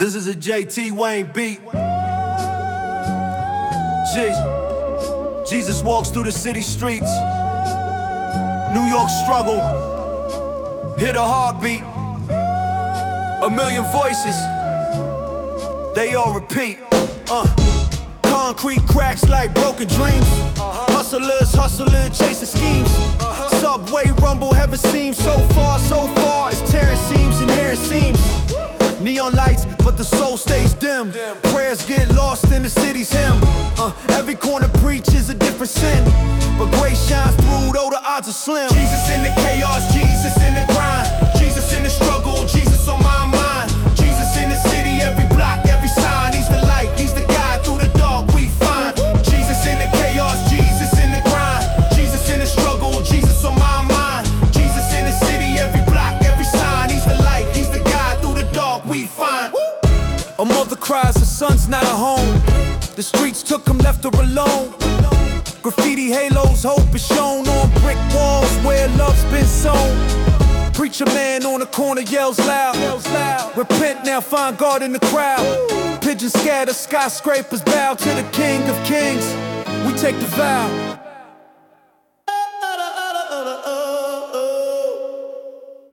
This is a JT Wayne beat. Jesus walks through the city streets. New York struggle. Hear the heartbeat. A million voices. They all repeat. Concrete cracks like broken dreams. Hustlers hustling, chasing schemes. Subway rumble, heaven seems so far. It's tearing seams and hair seams. Neon lights, but the soul stays dim. Prayers get lost in the city's hymn. Every corner preaches a different sin, but grace shines through though the odds are slim. Jesus in the chaos, Jesus in the grind, Jesus in the struggle, Jesus on my mind. Jesus in the city, every block, every sign. He's the light, he's the guide, through the dark we find. Jesus in the chaos, Jesus in the grind, Jesus in the struggle, Jesus on my mind. Jesus in the city, every block, every sign. He's the light, he's the guide, through the dark we find. A mother cries, her son's not at home. The streets took him, left her alone. Graffiti halos, hope is shown on brick walls where love's been sown. Preacher man on the corner yells loud. Repent now, find God in the crowd. Pigeons scatter, skyscrapers bow to the King of Kings. We take the vow.